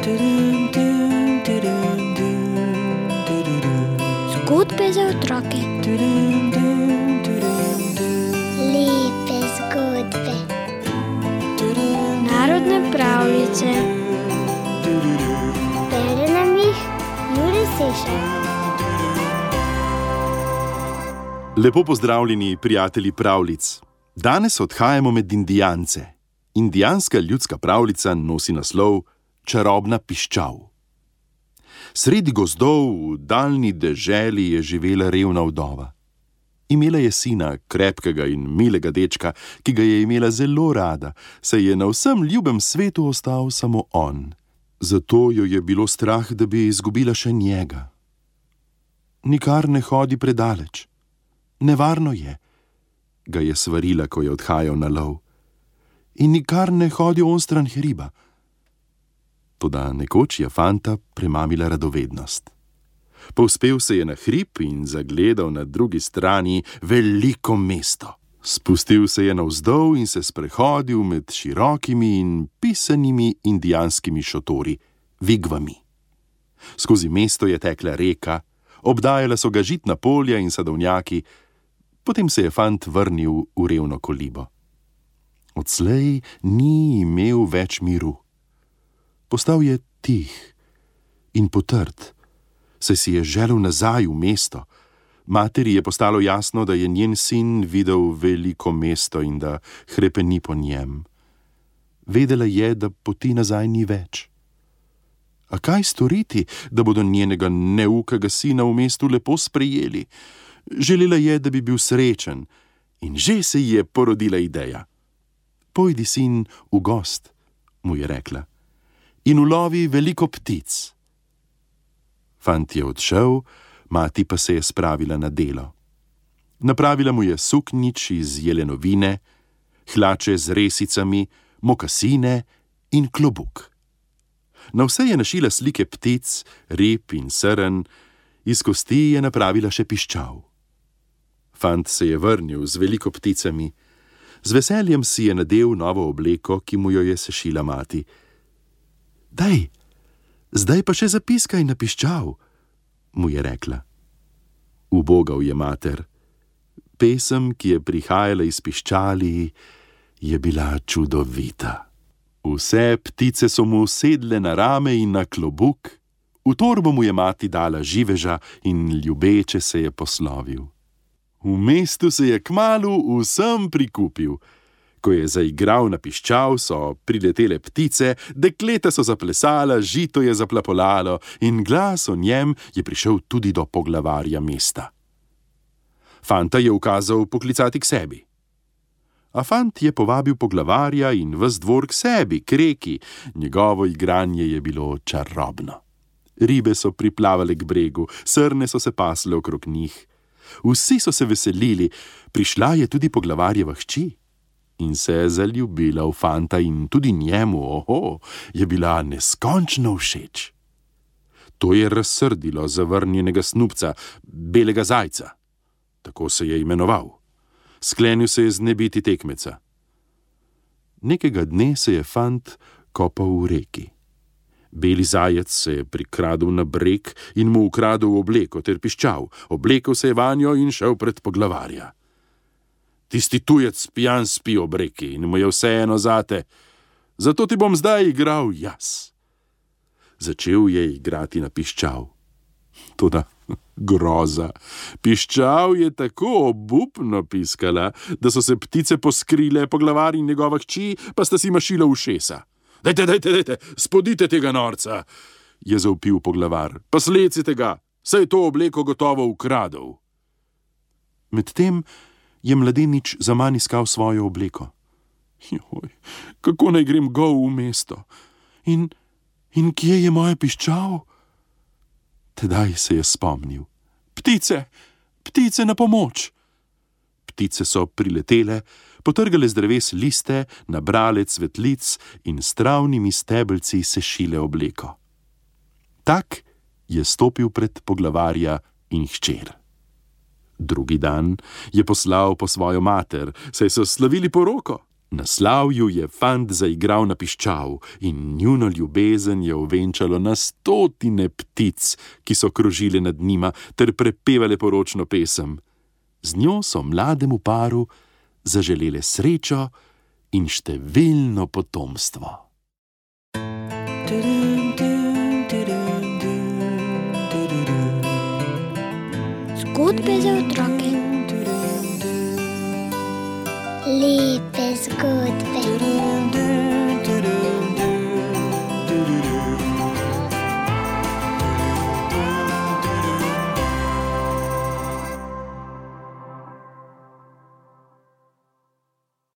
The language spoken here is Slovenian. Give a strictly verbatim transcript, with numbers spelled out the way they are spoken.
Zgodbe za otroke. Lepe zgodbe. Narodne pravljice. Bere nam jih Jure Sešar. Lepo pozdravljeni, prijatelji pravljic. Danes odhajamo med Indijance. Indijanska ljudska pravljica nosi naslov Čarobna piščal. Sredi gozdov v daljni deželi je živela revna vdova. Imela je sina, krepkega in milega dečka, ki ga je imela zelo rada, saj je na vsem ljubem svetu ostal samo on. Zato jo je bilo strah, da bi izgubila še njega. Nikar ne hodi predaleč. Nevarno je, ga je svarila, ko je odhajal na lov. In nikar ne hodi onstran hriba. Toda nekoč je fanta premamila radovednost. Povzpel se je na hrib in zagledal na drugi strani veliko mesto. Spustil se je navzdol in se sprehodil med širokimi in pisanimi indijanskimi šotori, vigvami. Skozi mesto je tekla reka, obdajala so ga žitna polja in sadovnjaki, potem se je fant vrnil v revno kolibo. Odslej ni imel več miru. Postal je tih in potrt, saj si je želel nazaj v mesto. Materi je postalo jasno, da je njen sin videl veliko mesto in da hrepeni po njem. Vedela je, da poti nazaj ni več. A kaj storiti, da bodo njenega neukega sina v mestu lepo sprejeli? Želela je, da bi bil srečen, in že se ji je porodila ideja. Pojdi, sin, v gost, mu je rekla, in ulovi veliko ptic. Fant je odšel, mati pa se je spravila na delo. Napravila mu je suknjič iz jelenovine, hlače z resicami, mokasine in klobuk. Na vse je našila slike ptic, rib in srn, iz kosti je napravila še piščal. Fant se je vrnil z veliko pticami. Z veseljem si je nadel novo obleko, ki mu jo je sešila mati. Daj, zdaj pa še zapiskaj na piščal, mu je rekla. Ubogal je mater. Pesem, ki je prihajala iz piščali, je bila čudovita. Vse ptice so mu sedle na rame in na klobuk, v torbo mu je mati dala živeža in ljubeče se je poslovil. V mestu se je kmalu vsem prikupil. Ko je zaigral na piščal, so priletele ptice, dekleta so zaplesala, žito je zaplapolalo in glas o njem je prišel tudi do poglavarja mesta. Fanta je ukazal poklicati k sebi. A fant je povabil poglavarja in ves dvor k sebi, k reki. Njegovo igranje je bilo čarobno. Ribe so priplavale k bregu, srne so se pasle okrog njih. Vsi so se veselili, prišla je tudi poglavarjeva hči in se je zaljubila v fanta in tudi njemu, oho, je bila neskončno všeč. To je razsrdilo zavrnjenega snubca, belega zajca. Tako se je imenoval. Sklenil se je znebiti tekmeca. Nekega dne se je fant kopal v reki. Beli zajec se je prikradel na breg in mu ukradel obleko ter piščal. Oblekel se je vanjo in šel pred poglavarja. Tisti tujec pijan spi ob reki in mu je vseeno zate. Zato ti bom zdaj igral jaz. Začel je igrati na piščal. Toda groza. Piščal je tako obupno piskala, da so se ptice poskrile, poglavar in njegova hči pa sta si mašila ušesa. Dajte, dajte, dajte, spodite tega norca, je zavpil poglavar. Pa slecite ga, saj je to obleko gotovo ukradel. Medtem je mladenič zaman iskal svojo obleko. Joj, kako naj grem gol v mesto? In, in kje je moja piščal? Tedaj se je spomnil. Ptice, ptice na pomoč! Ptice so priletele, potrgale z dreves liste, nabrale cvetlic in s travnimi stebelci sešile obleko. Tak je stopil pred poglavarja in hčer. Drugi dan je poslal po svojo mater, saj so slavili poroko. Na slavju je fant zaigral na piščal in njuno ljubezen je ovenčalo na stotine ptic, ki so krožile nad njima ter prepevale poročno pesem. Z njo so mlademu paru zaželele srečo in številno potomstvo. Zgodbe za otroke. Lepe zgodbe.